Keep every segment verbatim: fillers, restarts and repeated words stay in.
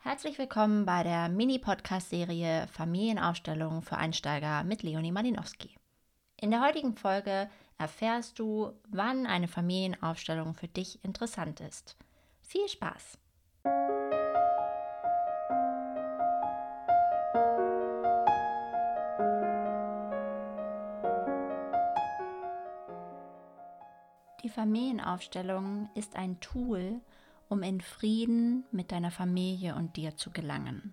Herzlich willkommen bei der Mini-Podcast-Serie Familienaufstellung für Einsteiger mit Leonie Malinowski. In der heutigen Folge erfährst du, wann eine Familienaufstellung für dich interessant ist. Viel Spaß! Die Familienaufstellung ist ein Tool, um in Frieden mit deiner Familie und dir zu gelangen.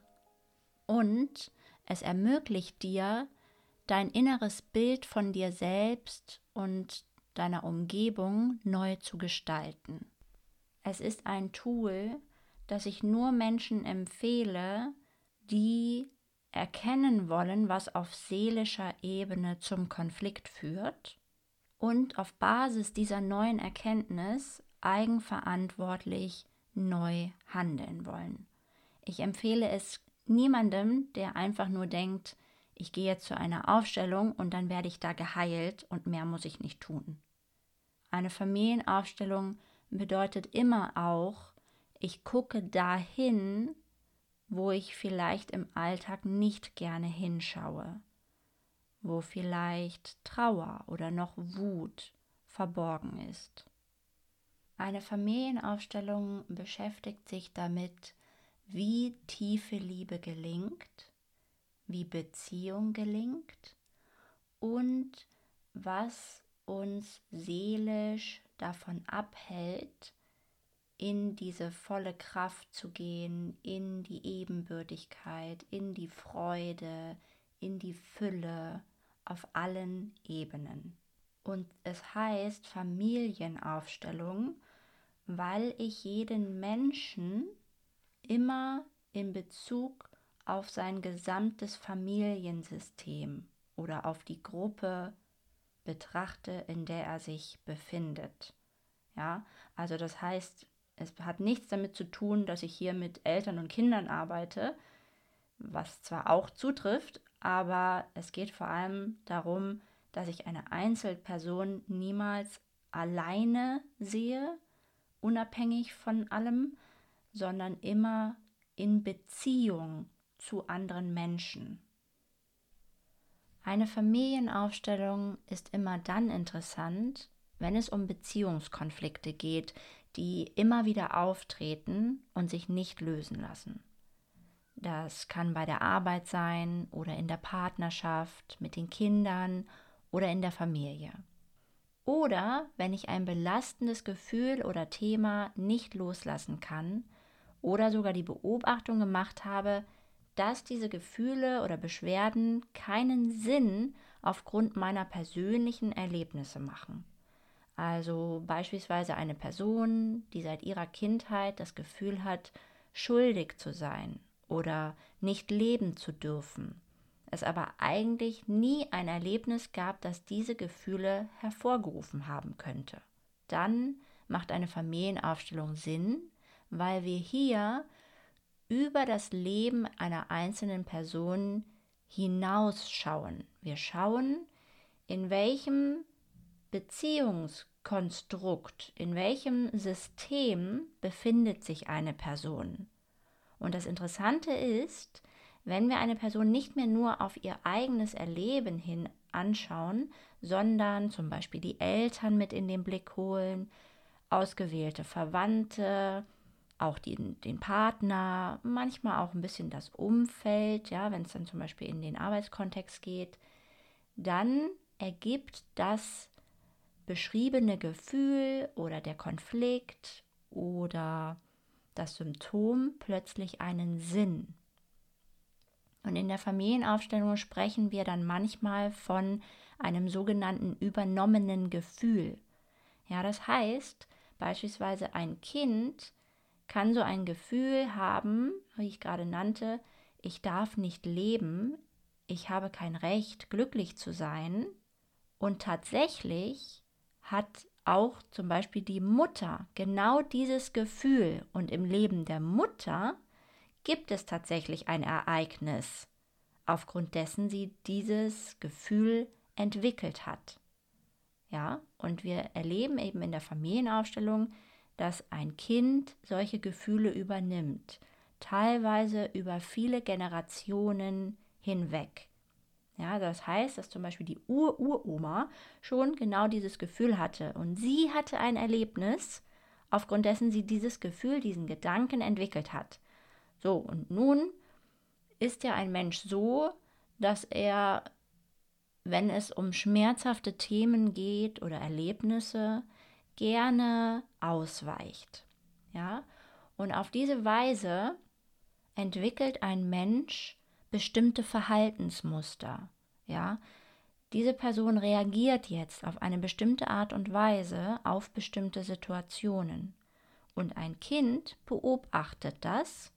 Und es ermöglicht dir, dein inneres Bild von dir selbst und deiner Umgebung neu zu gestalten. Es ist ein Tool, das ich nur Menschen empfehle, die erkennen wollen, was auf seelischer Ebene zum Konflikt führt und auf Basis dieser neuen Erkenntnis eigenverantwortlich neu handeln wollen. Ich empfehle es niemandem, der einfach nur denkt, ich gehe jetzt zu einer Aufstellung und dann werde ich da geheilt und mehr muss ich nicht tun. Eine Familienaufstellung bedeutet immer auch, ich gucke dahin, wo ich vielleicht im Alltag nicht gerne hinschaue, wo vielleicht Trauer oder noch Wut verborgen ist. Eine Familienaufstellung beschäftigt sich damit, wie tiefe Liebe gelingt, wie Beziehung gelingt und was uns seelisch davon abhält, in diese volle Kraft zu gehen, in die Ebenbürtigkeit, in die Freude, in die Fülle auf allen Ebenen. Und es heißt Familienaufstellung, weil ich jeden Menschen immer in Bezug auf sein gesamtes Familiensystem oder auf die Gruppe betrachte, in der er sich befindet. Ja, also das heißt, es hat nichts damit zu tun, dass ich hier mit Eltern und Kindern arbeite, was zwar auch zutrifft, aber es geht vor allem darum, dass ich eine Einzelperson niemals alleine sehe, unabhängig von allem, sondern immer in Beziehung zu anderen Menschen. Eine Familienaufstellung ist immer dann interessant, wenn es um Beziehungskonflikte geht, die immer wieder auftreten und sich nicht lösen lassen. Das kann bei der Arbeit sein oder in der Partnerschaft, mit den Kindern oder in der Familie. Oder wenn ich ein belastendes Gefühl oder Thema nicht loslassen kann oder sogar die Beobachtung gemacht habe, dass diese Gefühle oder Beschwerden keinen Sinn aufgrund meiner persönlichen Erlebnisse machen. Also beispielsweise eine Person, die seit ihrer Kindheit das Gefühl hat, schuldig zu sein oder nicht leben zu dürfen, es aber eigentlich nie ein Erlebnis gab, das diese Gefühle hervorgerufen haben könnte. Dann macht eine Familienaufstellung Sinn, weil wir hier über das Leben einer einzelnen Person hinausschauen. Wir schauen, in welchem Beziehungskonstrukt, in welchem System befindet sich eine Person. Und das Interessante ist, wenn wir eine Person nicht mehr nur auf ihr eigenes Erleben hin anschauen, sondern zum Beispiel die Eltern mit in den Blick holen, ausgewählte Verwandte, auch den, den Partner, manchmal auch ein bisschen das Umfeld, ja, wenn es dann zum Beispiel in den Arbeitskontext geht, dann ergibt das beschriebene Gefühl oder der Konflikt oder das Symptom plötzlich einen Sinn. Und in der Familienaufstellung sprechen wir dann manchmal von einem sogenannten übernommenen Gefühl. Ja, das heißt, beispielsweise ein Kind kann so ein Gefühl haben, wie ich gerade nannte, ich darf nicht leben, ich habe kein Recht, glücklich zu sein. Und tatsächlich hat auch zum Beispiel die Mutter genau dieses Gefühl. Und im Leben der Mutter gibt es tatsächlich ein Ereignis, aufgrund dessen sie dieses Gefühl entwickelt hat. Ja, und wir erleben eben in der Familienaufstellung, dass ein Kind solche Gefühle übernimmt. teilweise über viele Generationen hinweg. Ja, das heißt, dass zum Beispiel die Ur-Uroma schon genau dieses Gefühl hatte und sie hatte ein Erlebnis, aufgrund dessen sie dieses Gefühl, diesen Gedanken entwickelt hat. So, und nun ist ja ein Mensch so, dass er, wenn es um schmerzhafte Themen geht oder Erlebnisse, gerne ausweicht. Ja? Und auf diese Weise entwickelt ein Mensch bestimmte Verhaltensmuster. Ja? Diese Person reagiert jetzt auf eine bestimmte Art und Weise auf bestimmte Situationen. Und ein Kind beobachtet das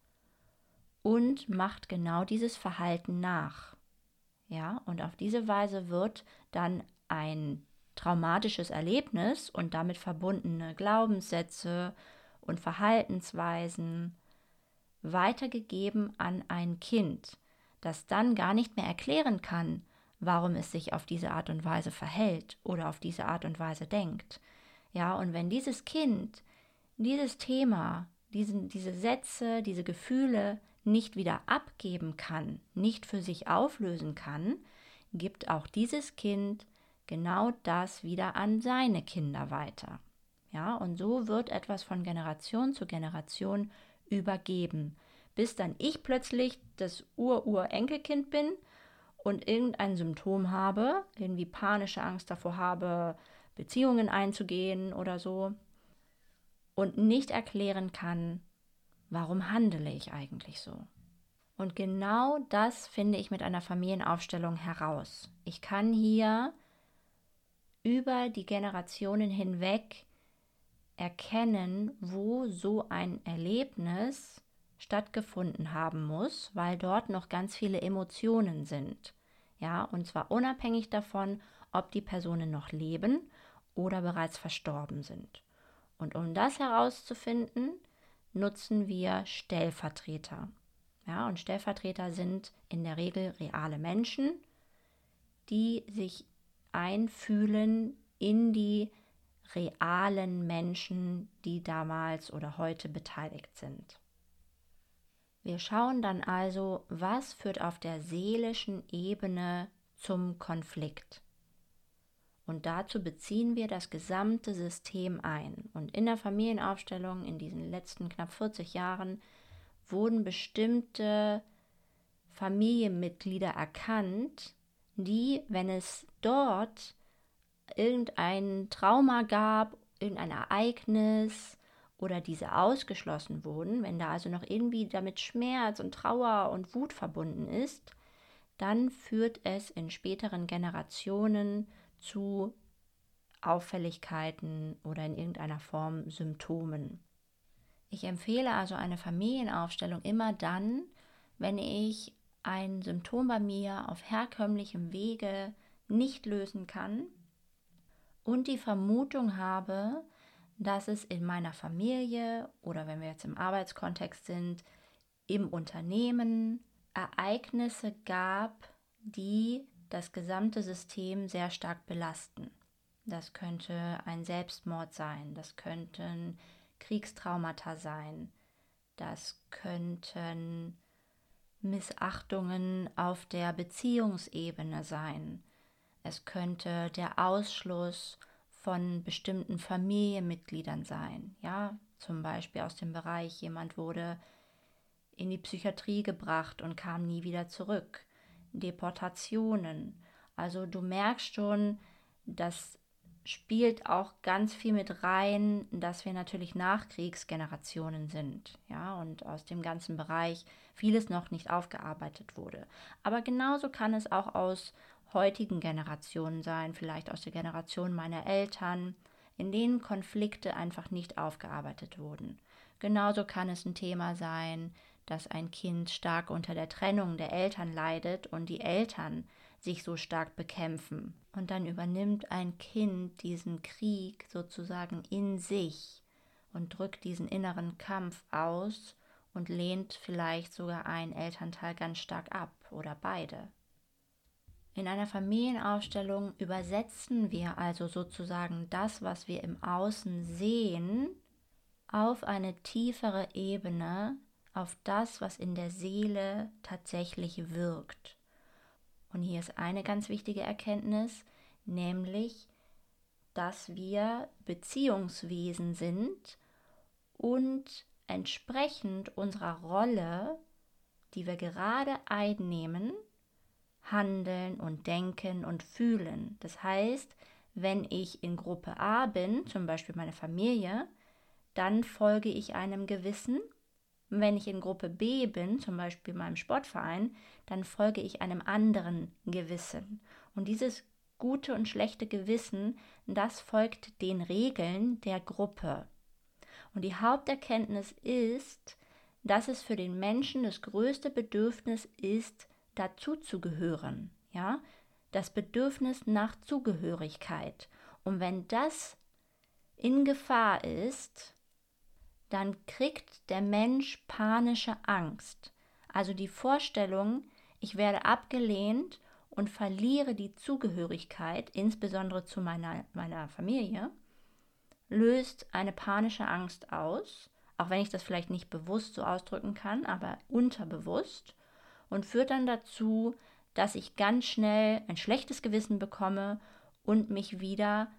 und macht genau dieses Verhalten nach. Ja, und auf diese Weise wird dann ein traumatisches Erlebnis und damit verbundene Glaubenssätze und Verhaltensweisen weitergegeben an ein Kind, das dann gar nicht mehr erklären kann, warum es sich auf diese Art und Weise verhält oder auf diese Art und Weise denkt. Ja, und wenn dieses Kind dieses Thema, diesen, diese Sätze, diese Gefühle nicht wieder abgeben kann, nicht für sich auflösen kann, gibt auch dieses Kind genau das wieder an seine Kinder weiter. Ja, und so wird etwas von Generation zu Generation übergeben, bis dann ich plötzlich das Ur-Ur-Enkelkind bin und irgendein Symptom habe, irgendwie panische Angst davor habe, Beziehungen einzugehen oder so und nicht erklären kann, warum handele ich eigentlich so. Und genau das finde ich mit einer Familienaufstellung heraus. Ich kann hier über die Generationen hinweg erkennen, wo so ein Erlebnis stattgefunden haben muss, weil dort noch ganz viele Emotionen sind. Ja, und zwar unabhängig davon, ob die Personen noch leben oder bereits verstorben sind. Und um das herauszufinden, nutzen wir Stellvertreter. Ja, und Stellvertreter sind in der Regel reale Menschen, die sich einfühlen in die realen Menschen, die damals oder heute beteiligt sind. Wir schauen dann also, was führt auf der seelischen Ebene zum Konflikt. Und dazu beziehen wir das gesamte System ein. Und in der Familienaufstellung in diesen letzten knapp vierzig Jahren wurden bestimmte Familienmitglieder erkannt, die, wenn es dort irgendein Trauma gab, irgendein Ereignis oder diese ausgeschlossen wurden, wenn da also noch irgendwie damit Schmerz und Trauer und Wut verbunden ist, dann führt es in späteren Generationen zu Auffälligkeiten oder in irgendeiner Form Symptomen. Ich empfehle also eine Familienaufstellung immer dann, wenn ich ein Symptom bei mir auf herkömmlichem Wege nicht lösen kann und die Vermutung habe, dass es in meiner Familie oder wenn wir jetzt im Arbeitskontext sind, im Unternehmen Ereignisse gab, die das gesamte System sehr stark belasten. Das könnte ein Selbstmord sein, das könnten Kriegstraumata sein, das könnten Missachtungen auf der Beziehungsebene sein, es könnte der Ausschluss von bestimmten Familienmitgliedern sein, ja, zum Beispiel aus dem Bereich, jemand wurde in die Psychiatrie gebracht und kam nie wieder zurück. Deportationen. Also du merkst schon, das spielt auch ganz viel mit rein, dass wir natürlich Nachkriegsgenerationen sind, ja, und aus dem ganzen Bereich vieles noch nicht aufgearbeitet wurde. Aber genauso kann es auch aus heutigen Generationen sein, vielleicht aus der Generation meiner Eltern, in denen Konflikte einfach nicht aufgearbeitet wurden. Genauso kann es ein Thema sein, dass ein Kind stark unter der Trennung der Eltern leidet und die Eltern sich so stark bekämpfen. Und dann übernimmt ein Kind diesen Krieg sozusagen in sich und drückt diesen inneren Kampf aus und lehnt vielleicht sogar ein Elternteil ganz stark ab oder beide. In einer Familienaufstellung übersetzen wir also sozusagen das, was wir im Außen sehen, auf eine tiefere Ebene auf das, was in der Seele tatsächlich wirkt. Und hier ist eine ganz wichtige Erkenntnis, nämlich, dass wir Beziehungswesen sind und entsprechend unserer Rolle, die wir gerade einnehmen, handeln und denken und fühlen. Das heißt, wenn ich in Gruppe A bin, zum Beispiel meine Familie, dann folge ich einem Gewissen. Wenn ich in Gruppe B bin, zum Beispiel meinem Sportverein, dann folge ich einem anderen Gewissen. Und dieses gute und schlechte Gewissen, das folgt den Regeln der Gruppe. Und die Haupterkenntnis ist, dass es für den Menschen das größte Bedürfnis ist, dazuzugehören. Ja? Das Bedürfnis nach Zugehörigkeit. Und wenn das in Gefahr ist, dann kriegt der Mensch panische Angst. Also die Vorstellung, ich werde abgelehnt und verliere die Zugehörigkeit, insbesondere zu meiner, meiner Familie, löst eine panische Angst aus, auch wenn ich das vielleicht nicht bewusst so ausdrücken kann, aber unterbewusst, und führt dann dazu, dass ich ganz schnell ein schlechtes Gewissen bekomme und mich wieder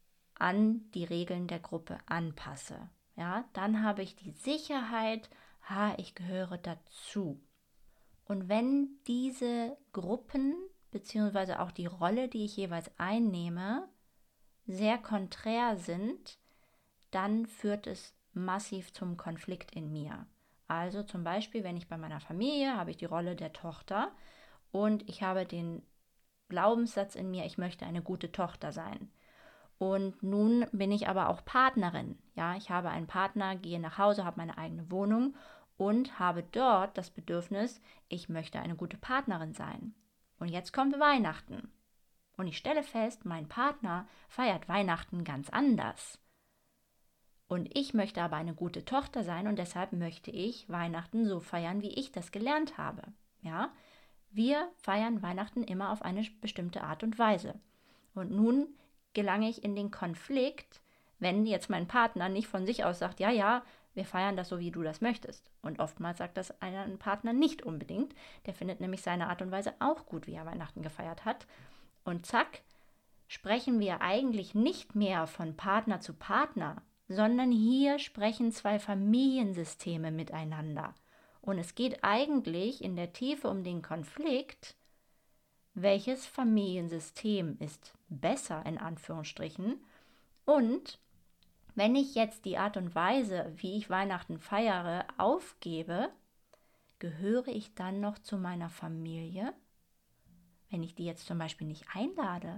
an die Regeln der Gruppe anpasse. Ja, dann habe ich die Sicherheit, ha, ich gehöre dazu. Und wenn diese Gruppen beziehungsweise auch die Rolle, die ich jeweils einnehme, sehr konträr sind, dann führt es massiv zum Konflikt in mir. Also zum Beispiel, wenn ich bei meiner Familie habe ich die Rolle der Tochter und ich habe den Glaubenssatz in mir, ich möchte eine gute Tochter sein. Und nun bin ich aber auch Partnerin. Ja, ich habe einen Partner, gehe nach Hause, habe meine eigene Wohnung und habe dort das Bedürfnis, ich möchte eine gute Partnerin sein. Und jetzt kommt Weihnachten. Und ich stelle fest, mein Partner feiert Weihnachten ganz anders. Und ich möchte aber eine gute Tochter sein und deshalb möchte ich Weihnachten so feiern, wie ich das gelernt habe. Ja, wir feiern Weihnachten immer auf eine bestimmte Art und Weise. Und nun gelange ich in den Konflikt, wenn jetzt mein Partner nicht von sich aus sagt, ja, ja, wir feiern das so, wie du das möchtest. Und oftmals sagt das ein Partner nicht unbedingt. Der findet nämlich seine Art und Weise auch gut, wie er Weihnachten gefeiert hat. Und zack, sprechen wir eigentlich nicht mehr von Partner zu Partner, sondern hier sprechen zwei Familiensysteme miteinander. Und es geht eigentlich in der Tiefe um den Konflikt, welches Familiensystem ist besser in Anführungsstrichen. Und wenn ich jetzt die Art und Weise, wie ich Weihnachten feiere, aufgebe, gehöre ich dann noch zu meiner Familie? Wenn ich die jetzt zum Beispiel nicht einlade,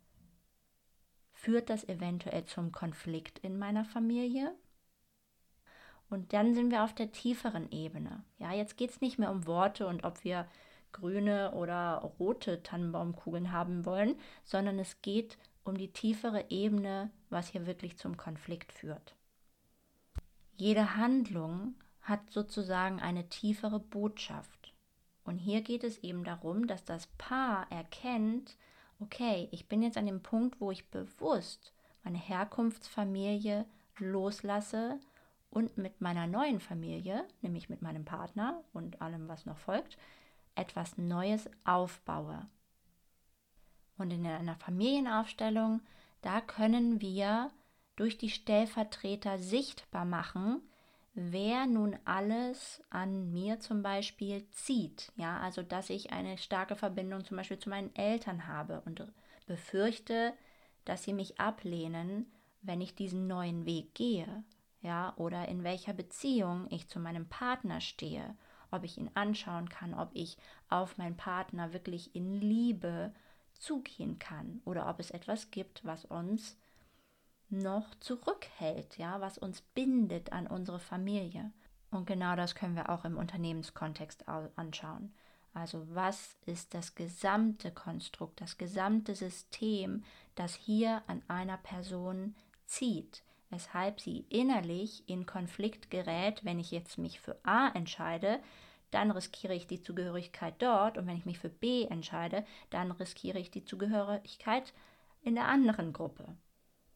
führt das eventuell zum Konflikt in meiner Familie? Und dann sind wir auf der tieferen Ebene. Ja, jetzt geht es nicht mehr um Worte und ob wir grüne oder rote Tannenbaumkugeln haben wollen, sondern es geht um die tiefere Ebene, was hier wirklich zum Konflikt führt. Jede Handlung hat sozusagen eine tiefere Botschaft. Und hier geht es eben darum, dass das Paar erkennt, okay, ich bin jetzt an dem Punkt, wo ich bewusst meine Herkunftsfamilie loslasse und mit meiner neuen Familie, nämlich mit meinem Partner und allem, was noch folgt, etwas Neues aufbaue. Und in einer Familienaufstellung, da können wir durch die Stellvertreter sichtbar machen, wer nun alles an mir zum Beispiel zieht. Ja, also dass ich eine starke Verbindung zum Beispiel zu meinen Eltern habe und befürchte, dass sie mich ablehnen, wenn ich diesen neuen Weg gehe. Ja, oder in welcher Beziehung ich zu meinem Partner stehe, ob ich ihn anschauen kann, ob ich auf meinen Partner wirklich in Liebe zugehen kann oder ob es etwas gibt, was uns noch zurückhält, ja, was uns bindet an unsere Familie. Und genau das können wir auch im Unternehmenskontext anschauen. Also was ist das gesamte Konstrukt, das gesamte System, das hier an einer Person zieht, weshalb sie innerlich in Konflikt gerät. Wenn ich jetzt mich für A entscheide, dann riskiere ich die Zugehörigkeit dort und wenn ich mich für B entscheide, dann riskiere ich die Zugehörigkeit in der anderen Gruppe.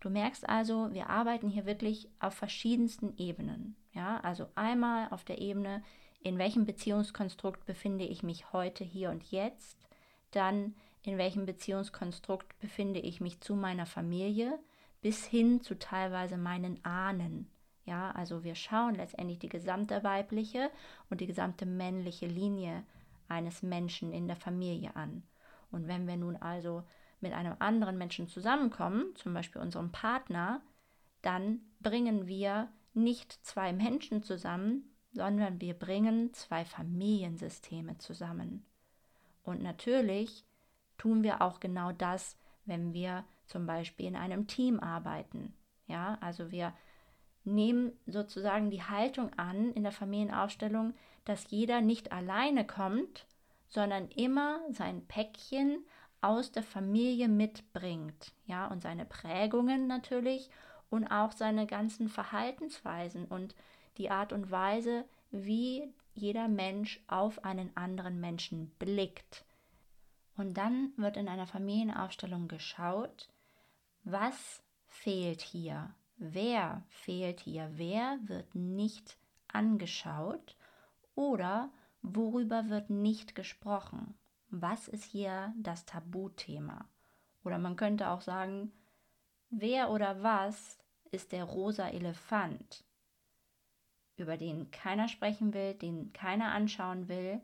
Du merkst also, wir arbeiten hier wirklich auf verschiedensten Ebenen. Ja, also einmal auf der Ebene, in welchem Beziehungskonstrukt befinde ich mich heute, hier und jetzt, dann in welchem Beziehungskonstrukt befinde ich mich zu meiner Familie, bis hin zu teilweise meinen Ahnen. Ja, also wir schauen letztendlich die gesamte weibliche und die gesamte männliche Linie eines Menschen in der Familie an. Und wenn wir nun also mit einem anderen Menschen zusammenkommen, zum Beispiel unserem Partner, dann bringen wir nicht zwei Menschen zusammen, sondern wir bringen zwei Familiensysteme zusammen. Und natürlich tun wir auch genau das, wenn wir zum Beispiel in einem Team arbeiten. Ja, also wir nehmen sozusagen die Haltung an in der Familienaufstellung, dass jeder nicht alleine kommt, sondern immer sein Päckchen aus der Familie mitbringt. Ja, und seine Prägungen natürlich und auch seine ganzen Verhaltensweisen und die Art und Weise, wie jeder Mensch auf einen anderen Menschen blickt. Und dann wird in einer Familienaufstellung geschaut, was fehlt hier, wer fehlt hier, wer wird nicht angeschaut oder worüber wird nicht gesprochen. Was ist hier das Tabuthema? Oder man könnte auch sagen, wer oder was ist der rosa Elefant, über den keiner sprechen will, den keiner anschauen will,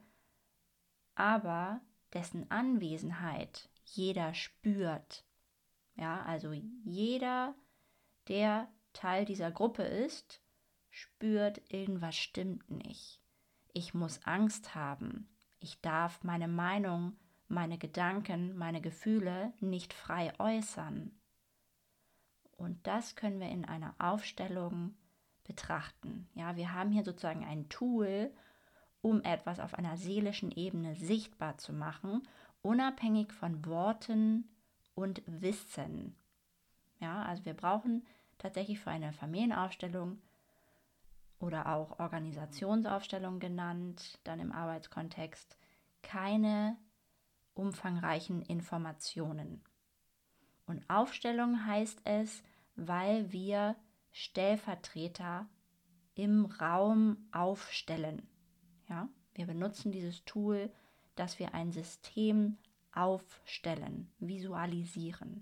aber dessen Anwesenheit jeder spürt. Ja, also jeder, der Teil dieser Gruppe ist, spürt, irgendwas stimmt nicht. Ich muss Angst haben. Ich darf meine Meinung, meine Gedanken, meine Gefühle nicht frei äußern. Und das können wir in einer Aufstellung betrachten. Ja, wir haben hier sozusagen ein Tool, um etwas auf einer seelischen Ebene sichtbar zu machen, unabhängig von Worten und Wissen. Ja, also wir brauchen tatsächlich für eine Familienaufstellung oder auch Organisationsaufstellung genannt, dann im Arbeitskontext, keine umfangreichen Informationen. Und Aufstellung heißt es, weil wir Stellvertreter im Raum aufstellen. Ja, wir benutzen dieses Tool, dass wir ein System aufstellen, visualisieren.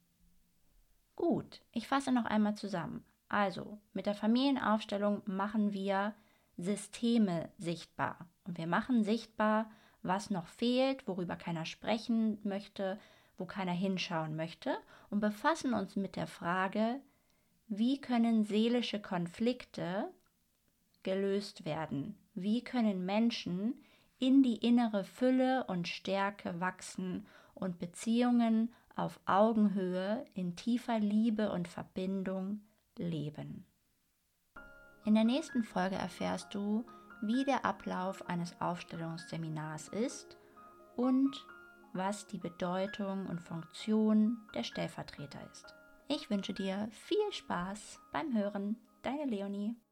Gut, ich fasse noch einmal zusammen. Also, mit der Familienaufstellung machen wir Systeme sichtbar. Und wir machen sichtbar, was noch fehlt, worüber keiner sprechen möchte, wo keiner hinschauen möchte und befassen uns mit der Frage, wie können seelische Konflikte gelöst werden? Wie können Menschen in die innere Fülle und Stärke wachsen und Beziehungen auf Augenhöhe in tiefer Liebe und Verbindung leben? In der nächsten Folge erfährst du, wie der Ablauf eines Aufstellungsseminars ist und was die Bedeutung und Funktion der Stellvertreter ist. Ich wünsche dir viel Spaß beim Hören. Deine Leonie.